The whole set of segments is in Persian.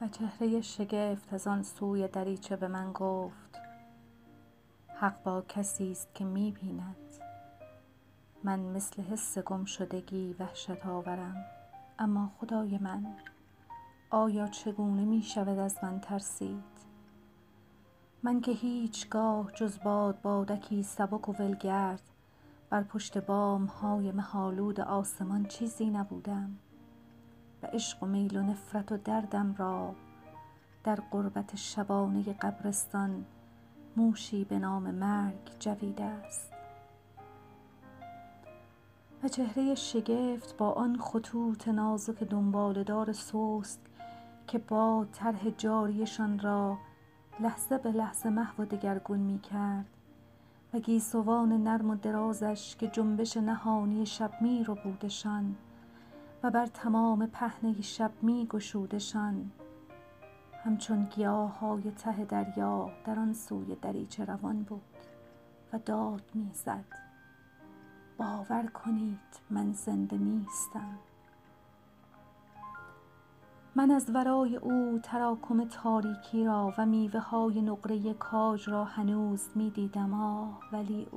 و چهره شگفت از آن سوی دریچه به من گفت: حق با کسی است که می بیند. من مثل حس گم شدگی وحشت آورم، اما خدای من، آیا چگونه می شود از من ترسید؟ من که هیچگاه جز بادکی سبک و ولگرد بر پشت بام های مه‌آلود آسمان چیزی نبودم و عشق و میل و نفرت و دردم را در غربت شبانه قبرستان موشی به نام مرگ جویده است. و چهره شگفت با آن خطوط نازک دنباله‌دار سست که باد طرح جاریشان را لحظه به لحظه محو و دگرگون می کرد و گیسوان نرم و درازش که جنبش نهانی شب می ربودشان و بر تمام پهنه شب می گشودشان، همچون گیاه‌های ته دریا در آن سوی دریچه روان بود و داد می زد: باور کنید من زنده نیستم. من از ورای او تراکم تاریکی را و میوه های نقره کاج را هنوز می دیدم، ولی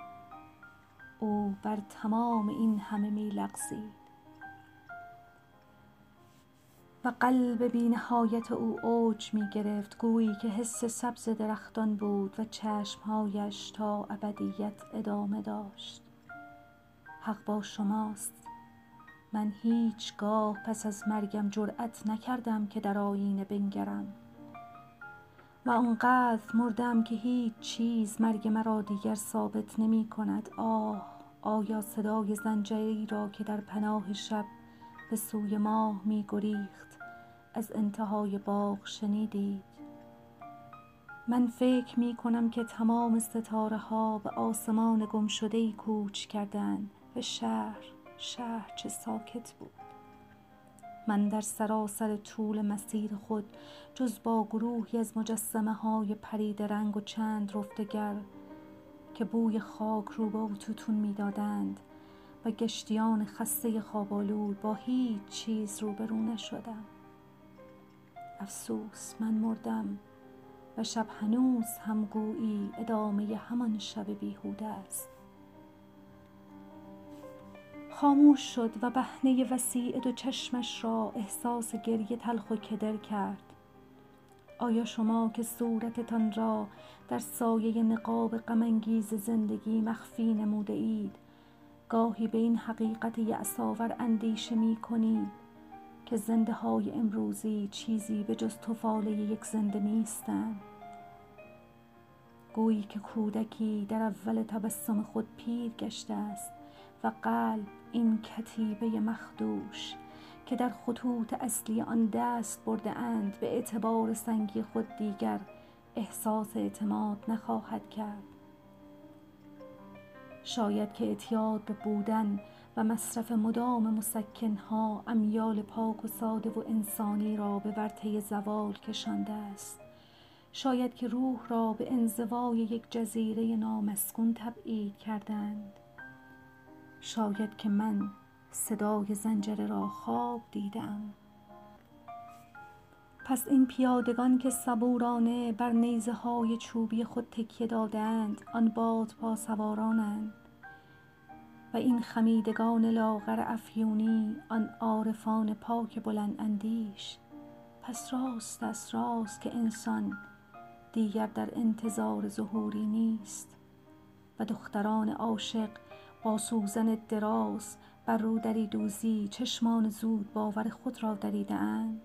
او بر تمام این همه می لغزید و قلب بی نهایت او اوج می گرفت، گویی که حس سبز درختان بود و چشمهایش تا ابدیت ادامه داشت. حق با شماست، من هیچگاه پس از مرگم جرأت نکردم که در آیینه بنگرم و آنقدر مردم که هیچ چیز مرگ مرا دیگر ثابت نمی کند. آیا صدای زنجیری را که در پناه شب به سوی ماه می گریخت از انتهای باغ شنیدید؟ من فکر می کنم که تمام ستاره ها به آسمان گمشده‌ای کوچ کردند و شهر چه ساکت بود. من در سراسر طول مسیر خود جز با گروهی از مجسمه های پریده رنگ و چند رفتگر که بوی خاک رو به توتون می دادند و گشتیان خسته خواب‌آلود با هیچ چیز روبرو نشدم. افسوس، من مردم و شب هنوز هم گویی ادامه همان شب بیهوده است. خاموش شد و بهنه وسیع دو چشمش را احساس گریه تلخ و کدر کرد. آیا شما که صورتتان را در سایه نقاب غم‌انگیز زندگی مخفی نموده اید، گاهی به این حقیقت یأس‌آور اندیشه می کنید که زنده های امروزی چیزی به جز طفاله یک زنده نیستند؟ گویی که کودکی در اول تبسم خود پیر گشته است و قلب این کتیبه مخدوش که در خطوط اصلی آن دست برده اند به اعتبار سنگی خود دیگر احساس اعتماد نخواهد کرد. شاید که اعتیاد به بودن و مصرف مدام مسکنها امیال پاک و ساده و انسانی را به ورطه زوال کشانده است. شاید که روح را به انزوای یک جزیره نامسکون تبعید کردند. شاید که من صدای زنجره را خواب دیدم. پس این پیادگان که صبورانه بر نیزه های چوبی خود تکیه دادند، آن بادپا سوارانند و این خمیدگان لاغر افیونی آن عارفان پاک بلند اندیش. پس راست است، راست که انسان دیگر در انتظار ظهوری نیست و دختران عاشق با سوزن دراز بر رودری دوزی چشمان زود باور خود را دریده اند.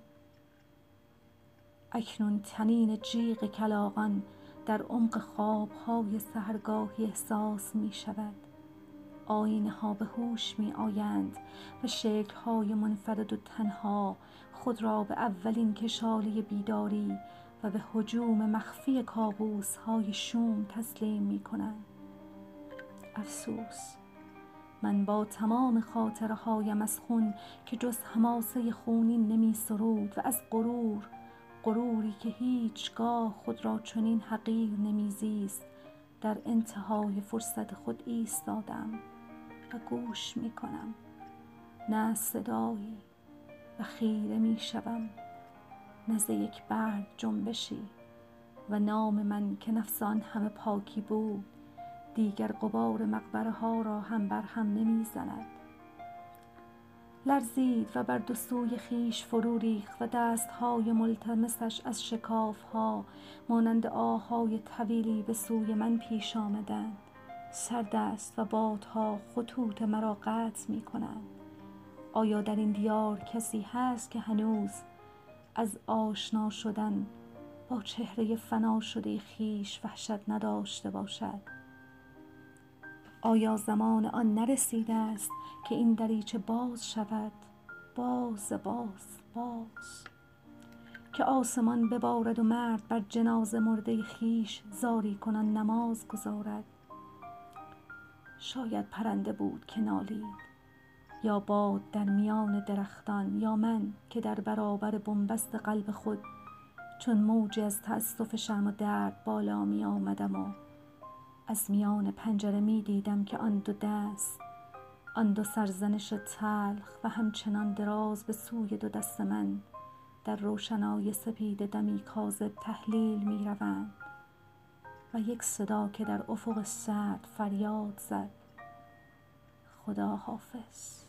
اکنون طنین جیغ کلاغان در عمق خوابهای سحرگاهی احساس می شود. آینه ها به هوش می آیند و شکل‌های منفرد و تنها خود را به اولین کشاله بیداری و به هجوم مخفی کابوس‌های شوم تسلیم می کنند. افسوس، من با تمام خاطرهایم از خون که جز حماسه خونین نمی سرود و از غروری که هیچگاه خود را چنین حقیر نمی زیست، در انتهای فرصت خود ایستادم و گوش می کنم، نه صدایی، و خیره می شوم نزد یک برگ جنبشی و نام من که نفس آن همه پاکی بود دیگر غبار مقبره ها را هم بر هم نمی زند. لرزید و بر دو سوی خویش فرو ریخت و دستهای ملتمسش از شکافها مانند آههای طویلی به سوی من پیش آمدند. سرد است و بادها خطوط مرا قطع می کنند. آیا در این دیار کسی هست که هنوز از آشنا شدن با چهره فنا شده خویش وحشت نداشته باشد؟ آیا زمان آن نرسیده است که این دریچه باز شود؟ باز که آسمان ببارد و مرد بر جنازه مرده خویش زاری کنان نماز گزارد. شاید پرنده بود که نالید، یا باد در میان درختان، یا من که در برابر بنبست قلب خود چون موجی از تأسف شرم و درد بالا می آمدم و از میان پنجره می دیدم که آن دو دست، آن دو سرزنش تلخ و همچنان دراز به سوی دو دست من در روشنای سپید دمی کاذب تحلیل می روند و یک صدا که در افق سرد فریاد زد: خدا حافظ.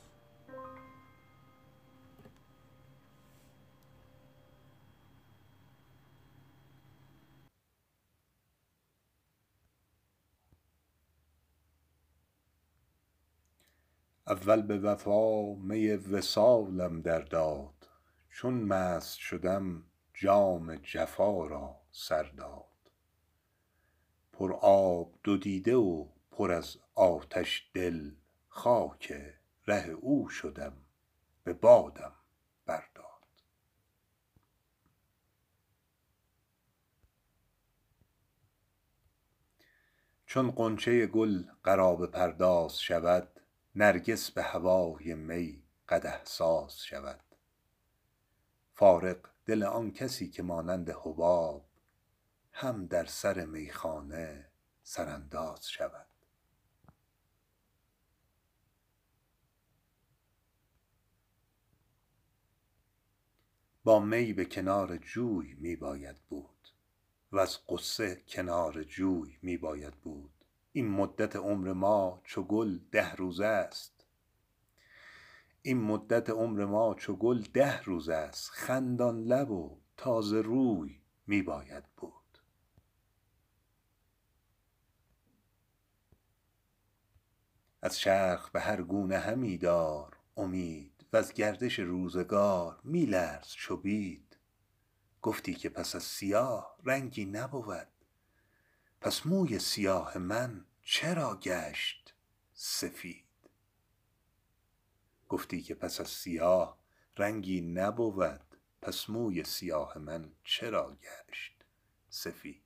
اول به وفا می وصالم در داد، چون مست شدم جام جفا را سر داد. پر آب دو دیده و پر از آتش دل، خاک ره او شدم به بادم برداد. چون غنچه گل قرابه پرداز شود، نرگس به هوای می قدح ساز شود. فارغ دل آن کسی که مانند حباب هم در سر میخانه سرانداز شود. با می به کنار جوی می باید بود و از غصه کنار جوی می باید بود. این مدت عمر ما چو گل 10 روزه است. خندان لب و تازه روی می باید بود. از چرخ به هر گونه همی دار امید، و از گردش روزگار می لرز چو بید. گفتی که پس از سیاه رنگی نبود، پس موی سیاه من چرا گشت سفید؟ گفتی که پس از سیاه رنگی نبود، پس موی سیاه من چرا گشت سفید؟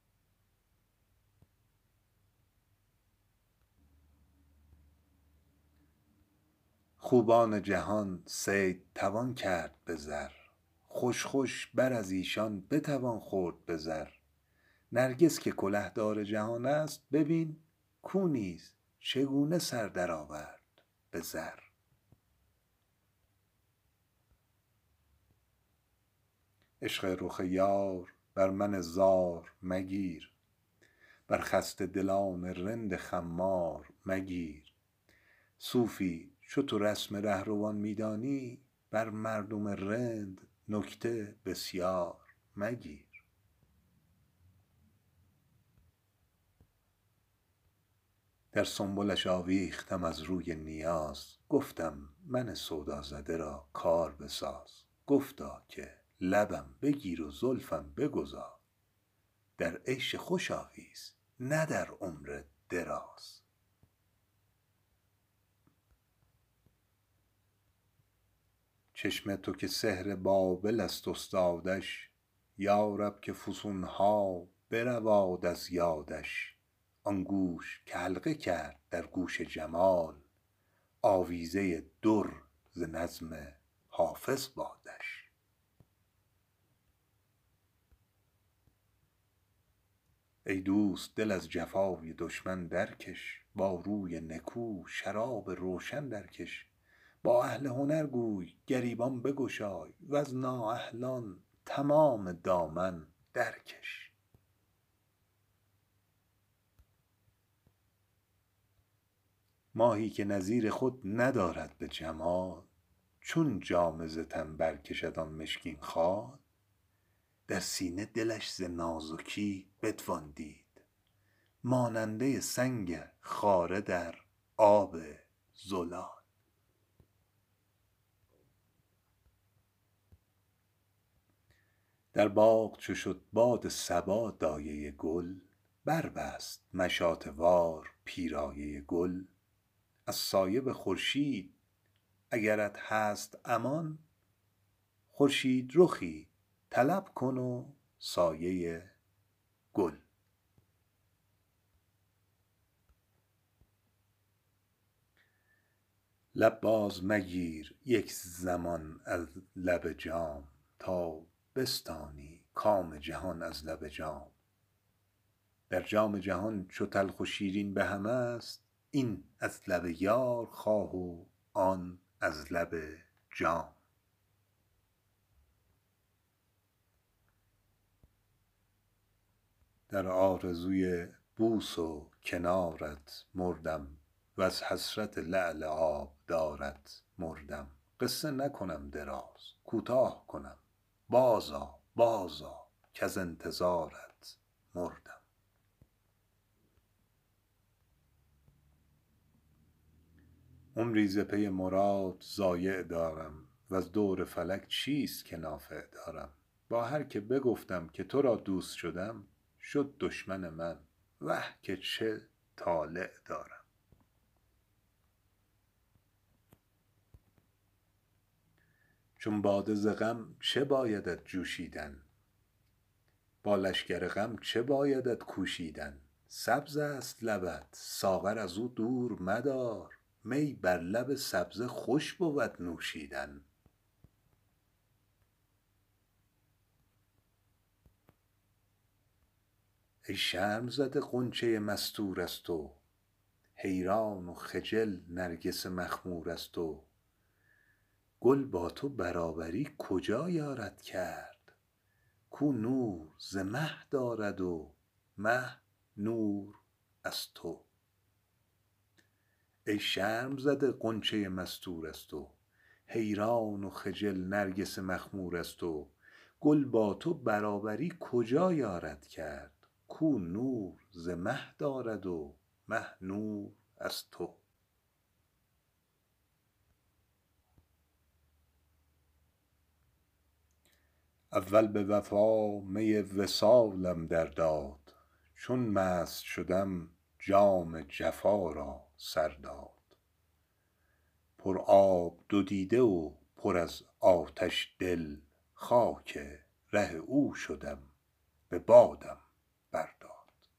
خوبان جهان صید توان کرد به زر، خوش خوش بر از ایشان بتوان خورد به زر. نرگس که کلهدار جهان است، ببین کو نیز چگونه سر درآورد به زر. عشق رخ یار بر من زار مگیر، بر خسته دلان رند خمار مگیر. صوفی چو تو رسم رهروان می دانی، بر مردم رند نکته بسیار مگیر. در سنبلش آویختم از روی نیاز، گفتم من سودا زده را کار بساز. گفتا که لبم بگیر و زلفم بگذار، در عیش خوش آویز نه در عمر دراز. چشم تو که سحر بابل است استادش، یارب که فسونها برواد از یادش. آن گوش که حلقه کرد در گوش جمال، آویزه در ز نظم حافظ بادش. ای دوست دل از جفای دشمن درکش، با روی نکو شراب روشن درکش. با اهل هنر گوی گریبان بگشای، وز نااهلان تمام دامن درکش. ماهی که نظیر خود ندارد به جمال، چون جامه ز تن برکشد آن مشکین خال. در سینه دلش ز نازکی بتوان دید، ماننده سنگ خاره در آب زلال. در باغ چو شد باد صبا دایه گل، بربست مشاطه وار پیرایه گل. از سایه خورشید اگرت هست امان، خورشید رخی طلب کن و سایه گل. لب باز مگیر یک زمان از لب جام، تا بستانی کام جهان از لب جام. در جام جهان چو تلخ و شیرین به هم است، این از لب یار خواه و آن از لب جام. در آرزوی بوس و کنارت مردم، وز حسرت لعل آبدارت مردم. قصه نکنم دراز کوتاه کنم، بازآ بازآ کز انتظارت مردم. عمری ز پی مراد ضایع دارم، وز دور فلک چیست که نافع دارم. با هر که بگفتم که تو را دوست شدم، شد دشمن من وه که چه طالع دارم. چون باده ز غم چه بایدت جوشیدن، با لشکر غم چه بایدت کوشیدن. سبز است لبت ساغر از او دور مدار، می بر لب سبزه خوش بود نوشیدن. ای شرم زده غنچه مستور از تو، حیران و خجل نرگس مخمور از تو. گل با تو برابری کجا یارد کرد، کو نور ز مه دارد و مه نور از تو. ای شرم زده غنچه مستور از تو، حیران و خجل نرگس مخمور از تو. گل با تو برابری کجا یارد کرد، کو نور ز مه دارد و مه نور از تو. اول به وفا می وصالم در داد، چون مست شدم جام جفا را سر داد. پر آب دو دیده و پر از آتش دل، خاک ره او شدم به بادم برداد.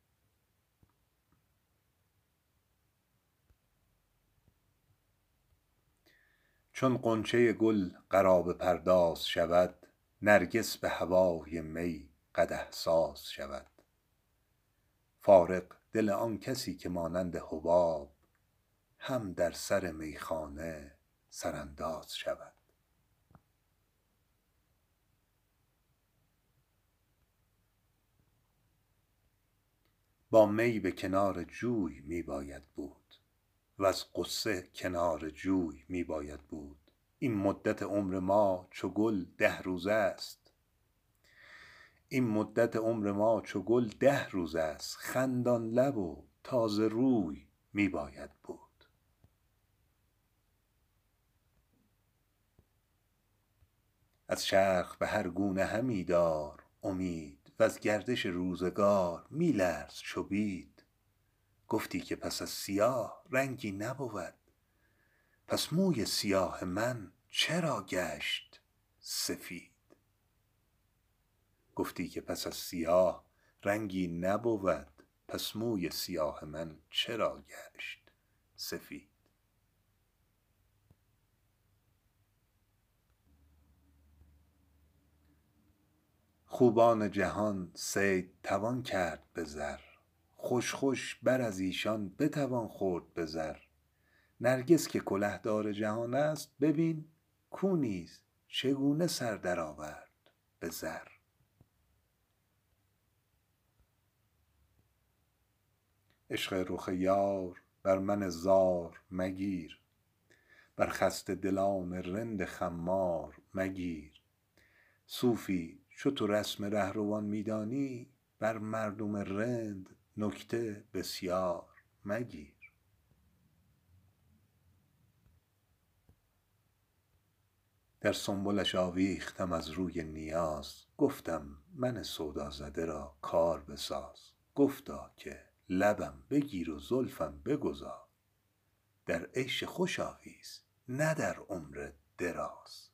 چون غنچه گل قرابه پرداز شود، نرگس به هوای می قدح ساز شود. فارغ دل آن کسی که مانند حباب، هم در سر میخانه سرانداز شود. با می به کنار جوی می باید بود، وز غصه کنار جوی می باید بود. این مدت عمر ما چو گل 10 روزه است، این مدت عمر ما چو گل 10 روزه است. خندان لب و تازه روی می باید بود. از چرخ به هر گونه همی دار امید، وز گردش روزگار می لرز چو بید. گفتی که پس از سیاه رنگی نبود، پس موی سیاه من چرا گشت سفید. گفتی که پس از سیاه رنگی نبود، پس موی سیاه من چرا گشت سفید. خوبان جهان صید توان کرد به زر، خوش خوش بر از ایشان بتوان خورد به زر. نرگس که کله دار جهان است، ببین کو نیز چگونه سر درآورد به زر. عشق رخ یار بر من زار مگیر، بر خسته دلان رند خمار مگیر. صوفی چو تو رسم رهروان میدانی، بر مردم رند نکته بسیار مگیر. در سنبلش آویختم از روی نیاز، گفتم من سودا زده را کار بساز. گفتا که لبم بگیر و زلفم بگذار، در عیش خوش آویز نه در عمر دراز.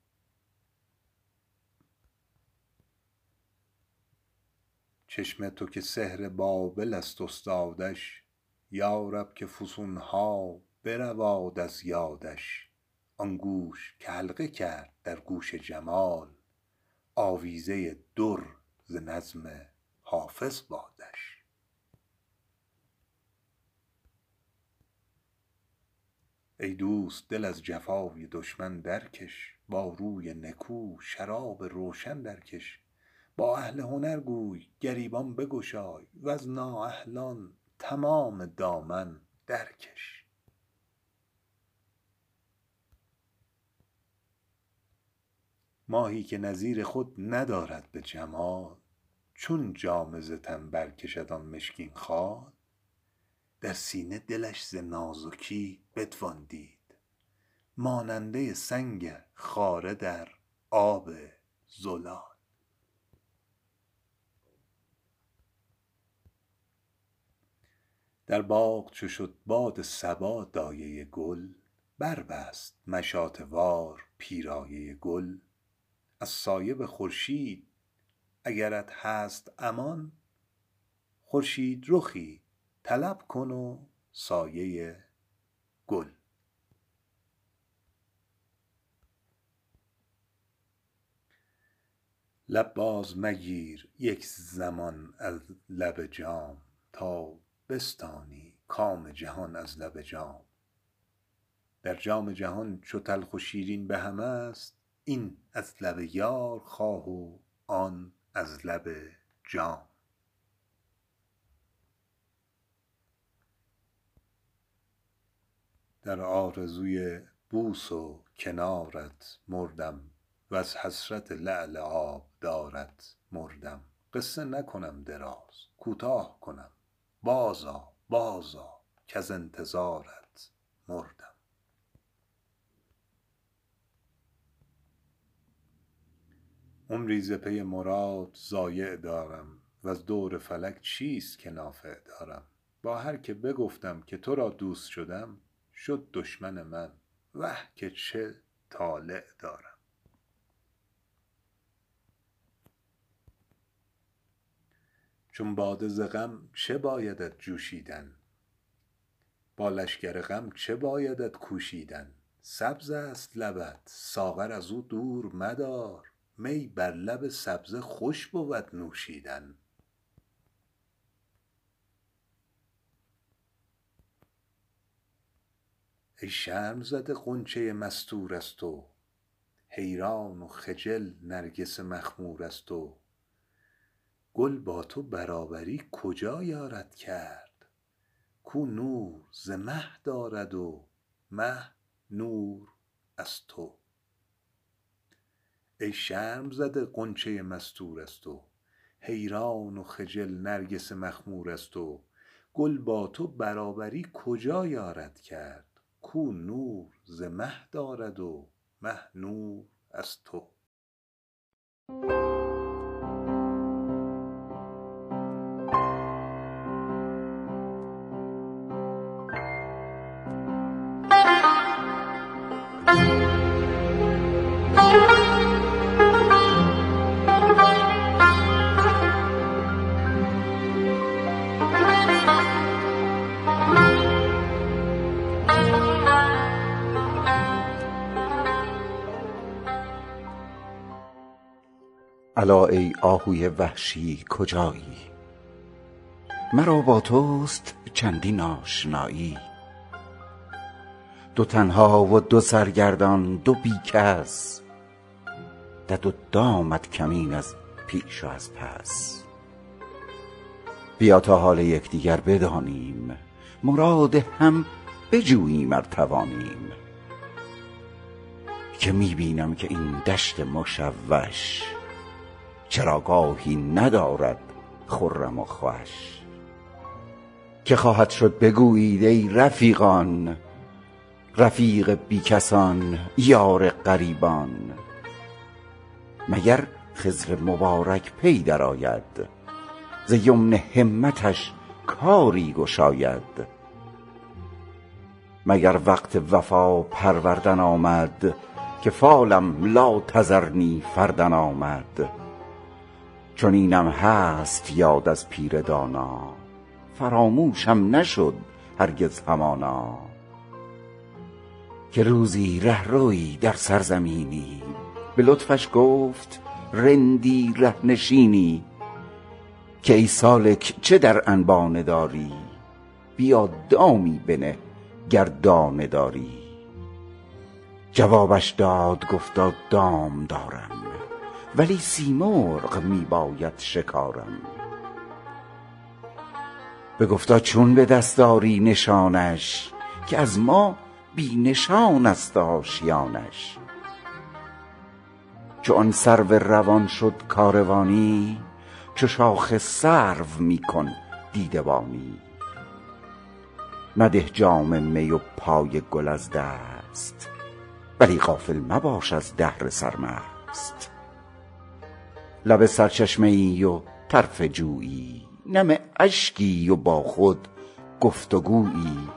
چشم تو که سحر بابل است استادش، یارب که فسونها برواد از یادش. آن گوش که حلقه کرد در گوش جمال، آویزه در ز نظم حافظ بادش. ای دوست دل از جفای دشمن درکش، با روی نکو شراب روشن درکش. با اهل هنر گوی گریبان بگشای، وز نااهلان تمام دامن درکش. ماهی که نظیر خود ندارد به جمال، چون جامه ز تن برکشد آن مشکین خال. در سینه دلش ز نازکی بتوان دید، ماننده سنگ خاره در آب زلال. در باغ چو شد باد صبا دایه گل، بربست مشاطه وار پیرایه گل. از سایه به خورشید اگرت هست امان، خورشید رخی طلب کن و سایه گل. لب باز مگیر یک زمان از لب جام، تا بستانی کام جهان از لب جام. در جام جهان چو تلخ و شیرین به هم است، این از لب یار خواه و آن از لب جام. در آرزوی بوس و کنارت مردم، وز حسرت لعل آبدارت مردم. قصه نکنم دراز کوتاه کنم، بازآ بازآ کز انتظارت مردم. عمری ز پی مراد ضایع دارم، وز دور فلک چیست که نافع دارم. با هر که بگفتم که تو را دوست شدم، شد دشمن من وه که چه طالع دارم. چون باده ز غم چه بایدت جوشیدن، با لشکر غم چه بایدت کوشیدن. سبز است لبت ساغر از او دور مدار، می بر لب سبزه خوش بود نوشیدن. ای شرم زده غنچه مستور از تو، حیران و خجل نرگس مخمور از تو. گل با تو برابری کجا یارد کرد، کو نور ز مه دارد و مه نور از تو. ای شرم زده غنچه مستور از تو، حیران و خجل نرگس مخمور از تو. گل با تو برابری کجا یارد کرد، کو نور ز مه دارد و مه نور از تو. الا ای آهوی وحشی کجایی، مرا با توست چندین آشنایی. دو تنها و دو سرگردان دو بی کس، دد و دامت کمین از پیش و از پس. بیا تا حال یکدیگر بدانیم، مراد هم بجوییم ار توانیم. که میبینم که این دشت مشوش چراگاهی ندارد خرم و خوش. که خواهد شد بگویید ای رفیقان، رفیق بیکسان یار غریبان. مگر خضر مبارک پی درآید، ز یمن همتش کاری گشاید. مگر وقت وفا پروردن آمد، که فالم لا تذرنی فردا آمد. چنینم هست یاد از پیر دانا، فراموشم نشد هرگز همانا. که روزی رهروی در سرزمینی، به لطفش گفت رندی ره نشینی. که ای سالک چه در انبانه داری، بیا دامی بنه گر دانه داری. جوابش داد گفتا دام دارم، ولی سیمرغ می باید شکارم. بگفتا چون به دست داری نشانش، که از ما بی نشان است آشیانش. چو آن سرو روان شد کاروانی، چو شاخ سرو می کن دیدبانی. مده جام می و پای گل از دست، ولی غافل مباش از دهر سرمست. لب سرچشمه ای و طرف جویی، نم اشکی و با خود گفتگویی.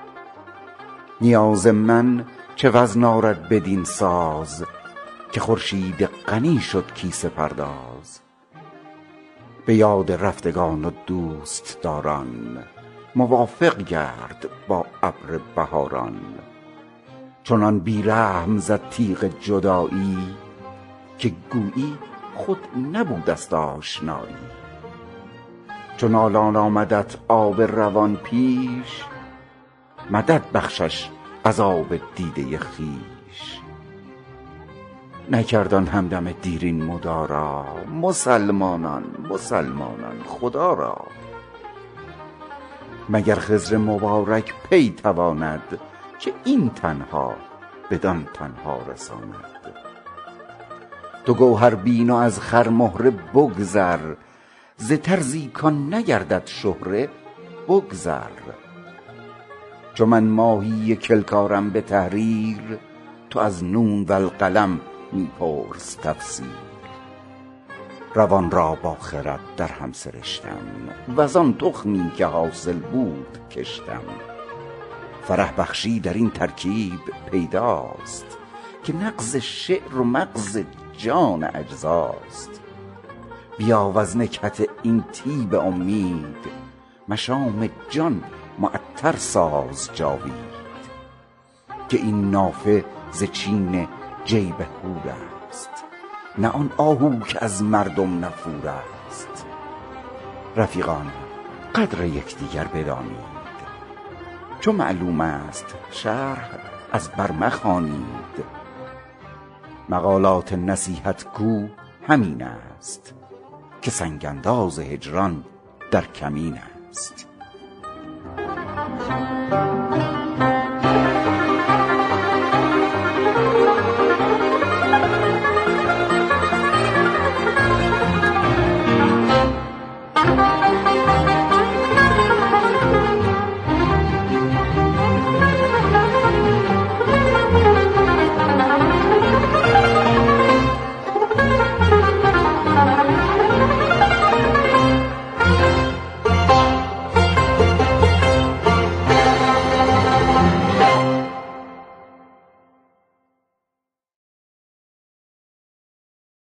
نیاز من چه وزن آرد بدین ساز، که خورشید غنی شد کیسه پرداز. به یاد رفتگان و دوست داران، موافق گرد با ابر بهاران. چنان بی رحم زد تیغ جدایی، که گویی خود نبودست آشنایی. چون نالان آمدت آب روان پیش، مدد بخشش از آب دیده خویش. نکردان همدم دیرین مدارا، مسلمانان خدا را. مگر خضر مبارک پی تواند، که این تنها بدان تنها رساند. تو گوهر بین و از خرمهره بگذر، ز طرزی کان نگردد شهره بگذر. چو من ماهی کلکارم به تحریر، تو از نون و القلم می پرس تفسیر. روان را با خرد در هم سرشتم، وزان تخمی که حاصل بود کشتم. فرح بخشی در این ترکیب پیداست، که نغز شعر و مغز جان اجزاست. بیا وز نکهت این طیب امید، مشام جان معطر ساز جاوید. که این نافه ز چین جیب هور است، نه آن آهو که از مردم نفور است. رفیقان قدر یکدیگر بدانید، چو معلوم است شرح از بر مخوانید. مقالات نصیحت کو همین است، که سنگ انداز هجران در کمین است.